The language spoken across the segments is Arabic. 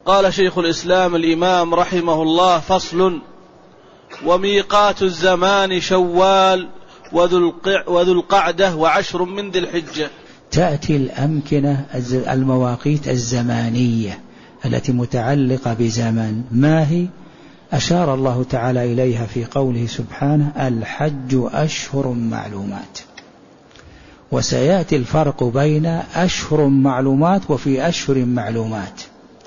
قال شيخ الإسلام الإمام رحمه الله: فصل: وميقات الزمان شوال وذو القعدة وعشر من ذي الحجة. تأتي الأمكنة المواقيت الزمانية التي متعلقة بزمن، ما هي؟ أشار الله تعالى إليها في قوله سبحانه: الحج أشهر معلومات. وسيأتي الفرق بين أشهر معلومات وفي أشهر معلومات.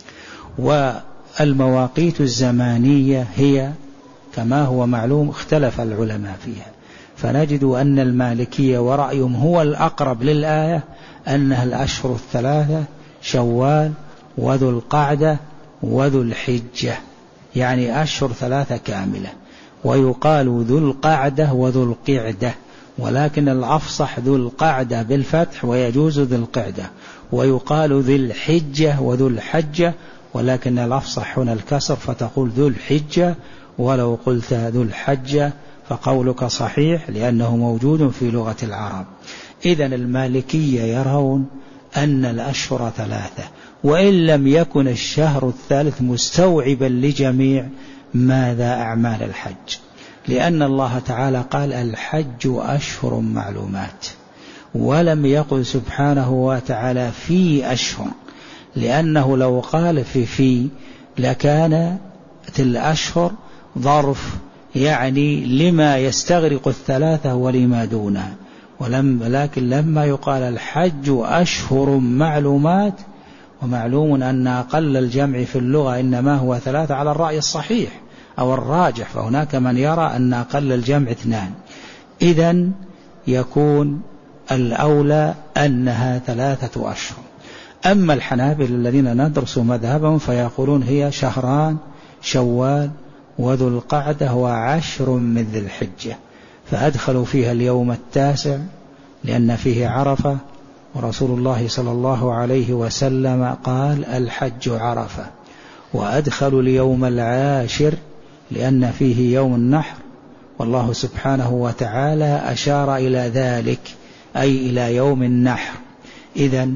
والمواقيت الزمانية هي كما هو معلوم اختلف العلماء فيها، فنجد أن المالكية ورأيهم هو الأقرب للآية أنها الأشهر الثلاثة: شوال وذو القعدة وذو الحجة، يعني أشهر ثلاثة كاملة. ويقال ذو القعدة وذو القعدة، ولكن الأفصح ذو القعدة بالفتح ويجوز ذو القعدة. ويقال ذو الحجة وذو الحجة، ولكن الأفصح هنا الكسر فتقول ذو الحجة، ولو قلت ذو الحجة فقولك صحيح لأنه موجود في لغة العرب. إذن المالكية يرون أن الأشهر ثلاثة، وإن لم يكن الشهر الثالث مستوعبا لجميع ماذا أعمال الحج، لأن الله تعالى قال: الحج أشهر معلومات، ولم يقل سبحانه وتعالى في أشهر، لأنه لو قال في لكانت الأشهر ظرف يعني لما يستغرق الثلاثة ولما دونها. ولكن لما يقال الحج أشهر معلومات، ومعلوم أن أقل الجمع في اللغة إنما هو ثلاثة على الرأي الصحيح أو الراجح، فهناك من يرى أن أقل الجمع 2. إذن يكون الأولى أنها 3 أشهر. أما الحنابلة الذين ندرس مذهبهم فيقولون هي شهران: شوال وذو القعدة وعشر من ذي الحجة، فأدخلوا فيها اليوم 9 لأن فيه عرفة، ورسول الله صلى الله عليه وسلم قال: الحج عرفة. وأدخلوا اليوم 10 لأن فيه يوم النحر، والله سبحانه وتعالى أشار إلى ذلك أي إلى يوم النحر. إذن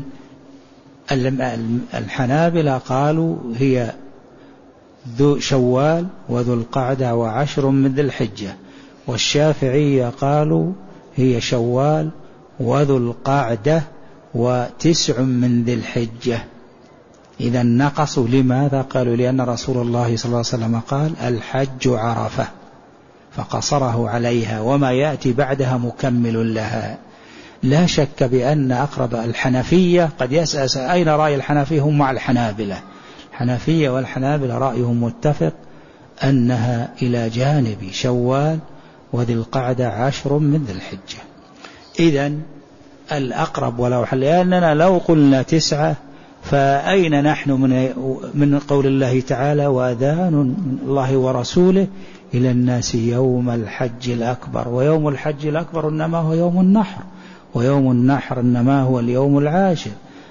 الحنابلة قالوا هي ذو شوال وذو القعدة وعشر من ذي الحجة، والشافعية قالوا هي شوال وذو القعدة و9 من ذي الحجة. إذا نقصوا. لماذا؟ قالوا لأن رسول الله صلى الله عليه وسلم قال: الحج عرفة، فقصره عليها، وما يأتي بعدها مكمل لها. لا شك بأن أقرب الحنفية قد يسأل أين رأي الحنفية؟ هم مع الحنابلة. الحنفية والحنابلة رأيهم متفق أنها إلى جانب شوال وذي القعدة 10 من ذي الحجة. إذن الأقرب ولو حل، لأننا لو قلنا 9 فأين نحن من قول الله تعالى: وأذان من الله ورسوله إلى الناس يوم الحج الأكبر. ويوم الحج الأكبر إنما هو يوم النحر، ويوم النحر إنما هو اليوم 10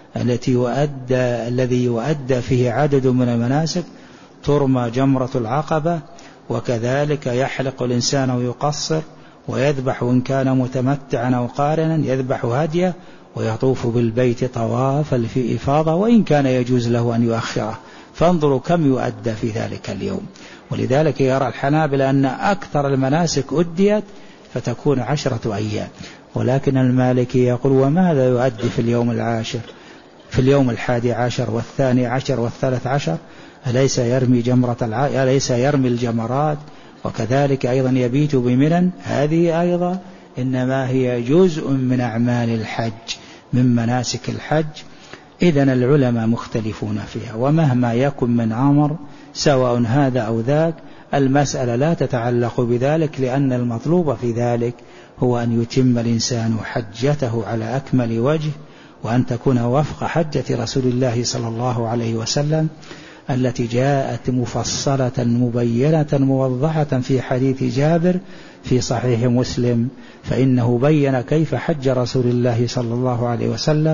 الذي يؤدى فيه عدد من المناسك، ترمى جمرة العقبة، وكذلك يحلق الإنسان ويقصر ويذبح إن كان متمتعا أو قارنا يذبح هديه، ويطوف بالبيت طوافا في إفاضة، وإن كان يجوز له أن يؤخره. فانظروا كم يؤدى في ذلك اليوم. ولذلك يرى الحنابلة أن أكثر المناسك أديت فتكون 10 أيام. ولكن المالكي يقول: وماذا يؤدي في اليوم 10 في اليوم 11 و12 و13؟ أليس يرمي الجمرات، وكذلك أيضا يبيت بمنى؟ هذه أيضا إنما هي جزء من أعمال الحج من مناسك الحج. إذن العلماء مختلفون فيها، ومهما يكن من أمر سواء هذا أو ذاك، المسألة لا تتعلق بذلك، لأن المطلوب في ذلك هو أن يتم الإنسان حجته على أكمل وجه، وأن تكون وفق حجة رسول الله صلى الله عليه وسلم التي جاءت مفصلة مبينة موضحة في حديث جابر في صحيح مسلم، فإنه بين كيف حج رسول الله صلى الله عليه وسلم،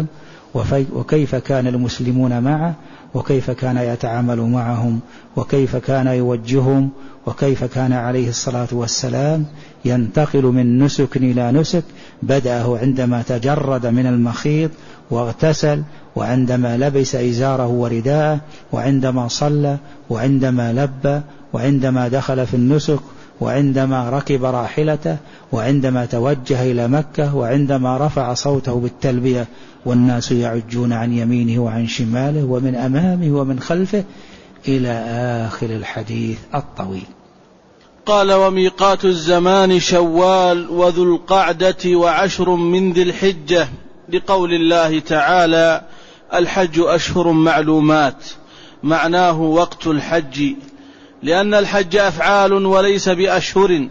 وكيف كان المسلمون معه، وكيف كان يتعامل معهم، وكيف كان يوجههم، وكيف كان عليه الصلاة والسلام ينتقل من نسك إلى نسك. بدأه عندما تجرد من المخيط واغتسل، وعندما لبس إزاره ورداءه، وعندما صلى، وعندما لبى، وعندما دخل في النسك، وعندما ركب راحلته، وعندما توجه إلى مكة، وعندما رفع صوته بالتلبية والناس يعجون عن يمينه وعن شماله ومن أمامه ومن خلفه إلى آخر الحديث الطويل. قال: وميقات الزمان شوال وذو القعدة وعشر من ذي الحجة، لقول الله تعالى: الحج أشهر معلومات، معناه وقت الحج، لأن الحج أفعال وليس بأشهر،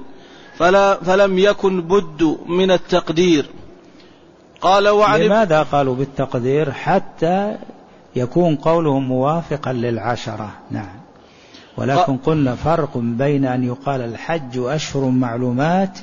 فلم يكن بد من التقدير. قال: لماذا قالوا بالتقدير؟ حتى يكون قولهم موافقا للعشرة. نعم. ولكن قلنا فرق بين أن يقال الحج أشهر معلومات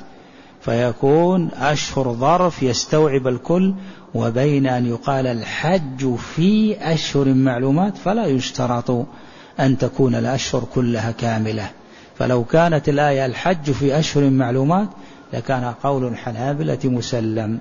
فيكون أشهر ظرف يستوعب الكل، وبين أن يقال الحج في أشهر معلومات فلا يشترط أن تكون الأشهر كلها كاملة. فلو كانت الآية الحج في أشهر معلومات لكان قول الحنابلة مسلم.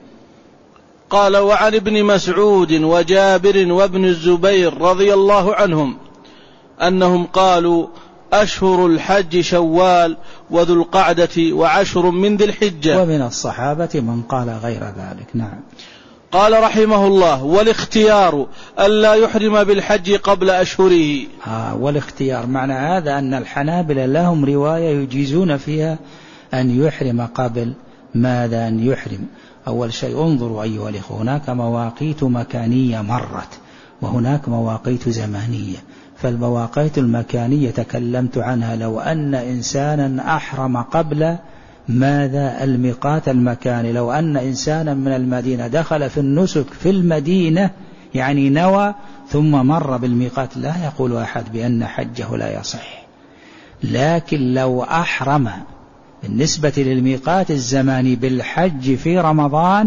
قال: وعن ابن مسعود وجابر وابن الزبير رضي الله عنهم أنهم قالوا: أشهر الحج شوال وذو القعدة وعشر من ذي الحجة. ومن الصحابة من قال غير ذلك. نعم. قال رحمه الله: والاختيار ألا يحرم بالحج قبل أشهره. والاختيار معنى هذا أن الحنابلة لهم رواية يجيزون فيها أن يحرم قبل ماذا أن يحرم. أول شيء انظروا أيها الإخوة، هناك مواقيت مكانية مرت وهناك مواقيت زمانية. فالمواقيت المكانية تكلمت عنها، لو أن إنسانا أحرم قبل ماذا الميقات المكاني، لو أن إنسانا من المدينة دخل في النسك في المدينة يعني نوى ثم مر بالميقات، لا يقول أحد بأن حجه لا يصح. لكن لو أحرم بالنسبة للميقات الزماني بالحج في رمضان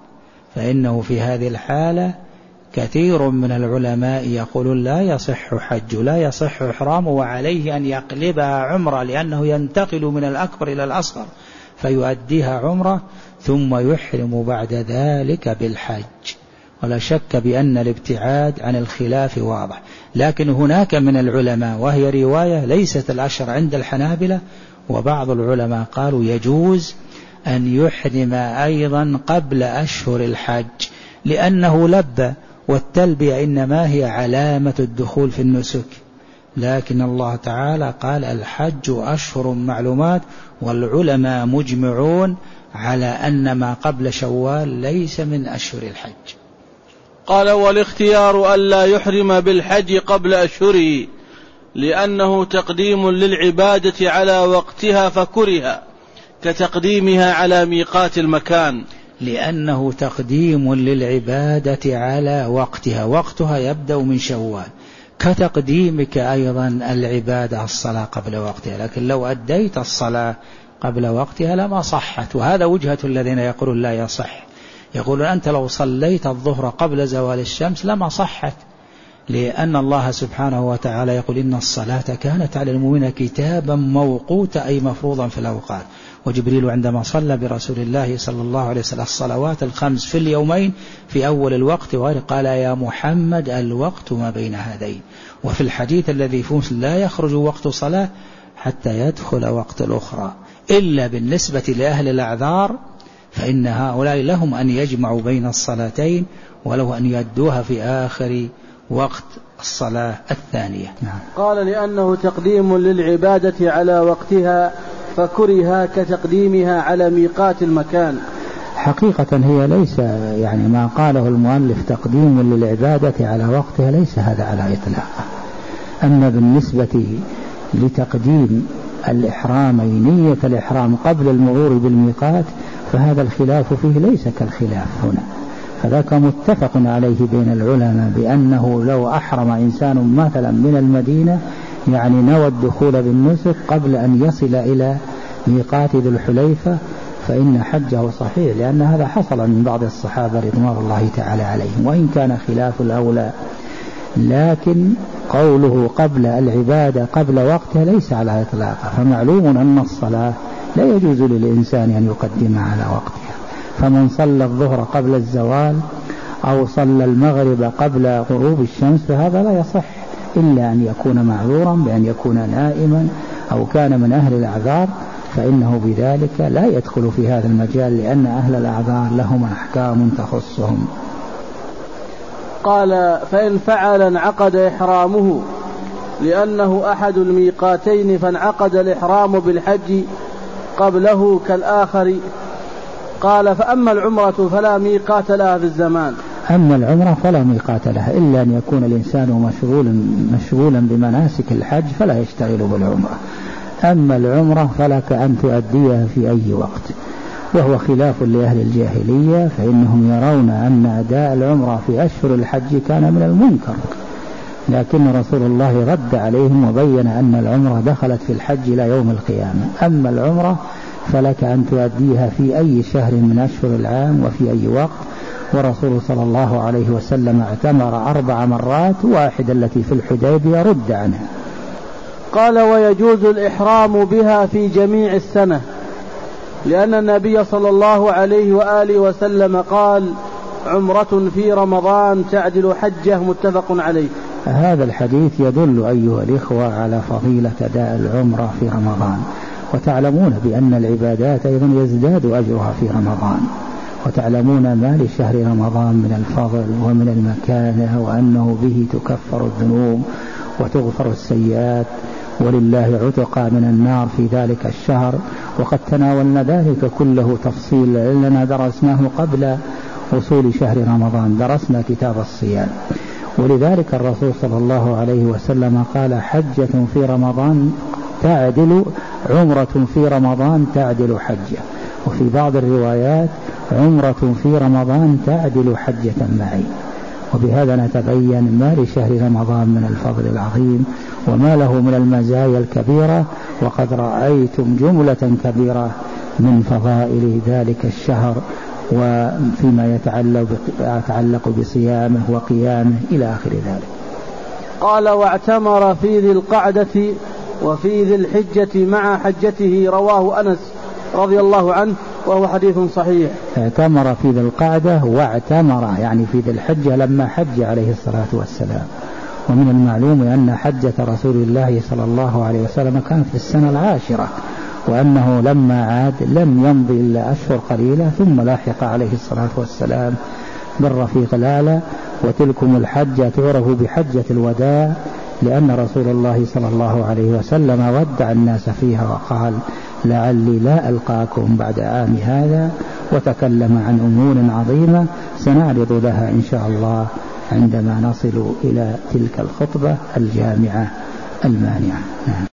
فإنه في هذه الحالة كثير من العلماء يقولون لا يصح حج، لا يصح إحرامه، وعليه أن يقلبها عمرة، لأنه ينتقل من الأكبر إلى الأصغر فيؤديها عمرة ثم يحرم بعد ذلك بالحج. ولا شك بأن الابتعاد عن الخلاف واضح. لكن هناك من العلماء وهي رواية ليست الأشهر عند الحنابلة، وبعض العلماء قالوا يجوز أن يحرم أيضا قبل أشهر الحج، لأنه لبى، والتلبية إنما هي علامة الدخول في النسك. لكن الله تعالى قال الحج أشهر معلومات، والعلماء مجمعون على أن ما قبل شوال ليس من أشهر الحج. قال: والاختيار ألا يحرم بالحج قبل أشهره، لأنه تقديم للعبادة على وقتها فكره كتقديمها على ميقات المكان. لأنه تقديم للعبادة على وقتها، وقتها يبدأ من شوال، كتقديمك أيضا العبادة الصلاة قبل وقتها. لكن لو أديت الصلاة قبل وقتها لما صحت، وهذا وجهة الذين يقولون لا يصح. يقولون أنت لو صليت الظهر قبل زوال الشمس لما صحت، لأن الله سبحانه وتعالى يقول إن الصلاة كانت على المؤمنين كتابا موقوتا، أي مفروضا في الأوقات. وجبريل عندما صلى برسول الله صلى الله عليه وسلم الصلوات الخمس في اليومين في أول الوقت وغير، قال يا محمد الوقت ما بين هذين. وفي الحديث الذي فيه لا يخرج وقت صلاة حتى يدخل وقت الأخرى، إلا بالنسبة لأهل الأعذار فإن هؤلاء لهم أن يجمعوا بين الصلاتين ولو أن يدوها في آخر وقت الصلاة الثانية. نعم. قال: لأنه تقديم للعبادة على وقتها فكره كتقديمها على ميقات المكان. حقيقة هي ليس يعني ما قاله المؤلف تقديم للعبادة على وقتها ليس هذا على إطلاق. أما بالنسبة لتقديم الإحرامين، نية الإحرام قبل المرور بالميقات، فهذا الخلاف فيه ليس كالخلاف هنا. فذاك متفق عليه بين العلماء بأنه لو أحرم إنسان مثلا من المدينة يعني نوى الدخول بالنسك قبل أن يصل إلى ميقات ذي الحليفة، فإن حجه صحيح، لأن هذا حصل من بعض الصحابة رضوان الله تعالى عليهم، وإن كان خلاف الأولى. لكن قوله قبل العبادة قبل وقتها ليس على إطلاقه، فمعلوم أن الصلاة لا يجوز للإنسان أن يقدمها على وقتها، فمن صلى الظهر قبل الزوال أو صلى المغرب قبل غروب الشمس فهذا لا يصح، إلا أن يكون معذورا بأن يكون نائما أو كان من أهل الأعذار، فإنه بذلك لا يدخل في هذا المجال، لأن أهل الأعذار لهم أحكام تخصهم. قال: فإن فعل انعقد إحرامه لأنه أحد الميقاتين، فانعقد الإحرام بالحج قبله كالآخر. قال: فأما العمرة فلا ميقات لها في الزمان. أما العمرة فلا ميقات لها، إلا أن يكون الإنسان مشغولا بمناسك الحج فلا يشتغل بالعمرة. أما العمرة فلك أن تؤديها في أي وقت، وهو خلاف لأهل الجاهلية، فإنهم يرون أن أداء العمرة في أشهر الحج كان من المنكر، لكن رسول الله رد عليهم وبين أن العمرة دخلت في الحج إلى يوم القيامة. أما العمرة فلك أن تؤديها في أي شهر من أشهر العام وفي أي وقت، ورسول صلى الله عليه وسلم اعتمر 4 مرات، واحدة التي في الحديبية رد عنها. قال: ويجوز الإحرام بها في جميع السنة، لأن النبي صلى الله عليه وآله وسلم قال: عمرة في رمضان تعدل حجة، متفق عليه. هذا الحديث يدل أيها الإخوة على فضيلة أداء العمرة في رمضان، وتعلمون بأن العبادات أيضا يزداد أجرها في رمضان، وتعلمون ما لشهر رمضان من الفضل ومن المكانة، وأنه به تكفر الذنوب وتغفر السيئات، ولله عتقى من النار في ذلك الشهر. وقد تناولنا ذلك كله تفصيل لأننا درسناه قبل وصول شهر رمضان، درسنا كتاب الصيام. ولذلك الرسول صلى الله عليه وسلم قال: حجة في رمضان تعدل عمرة في رمضان تعدل حجة، وفي بعض الروايات عمرة في رمضان تعدل حجة معي. وبهذا نتبين ما لشهر رمضان من الفضل العظيم وما له من المزايا الكبيرة، وقد رأيتم جملة كبيرة من فضائل ذلك الشهر وفيما يتعلق بصيامه وقيامه إلى آخر ذلك. قال: واعتمر في ذي القعدة وفي ذي الحجة مع حجته، رواه أنس رضي الله عنه، وهو حديث صحيح. اعتمر في ذي القعدة واعتمر يعني في ذي الحجة لما حج عليه الصلاة والسلام. ومن المعلوم أن حجة رسول الله صلى الله عليه وسلم كانت في السنة 10، وأنه لما عاد لم يمضي إلا أشهر قليلة ثم لاحق عليه الصلاة والسلام بالرفيق الأعلى. وتلكم الحجة تعرف بحجة الوداع، لأن رسول الله صلى الله عليه وسلم ودع الناس فيها وقال: لعلي لا ألقاكم بعد عام هذا، وتكلم عن أمور عظيمة سنعرض لها إن شاء الله عندما نصل إلى تلك الخطبة الجامعة المانعة.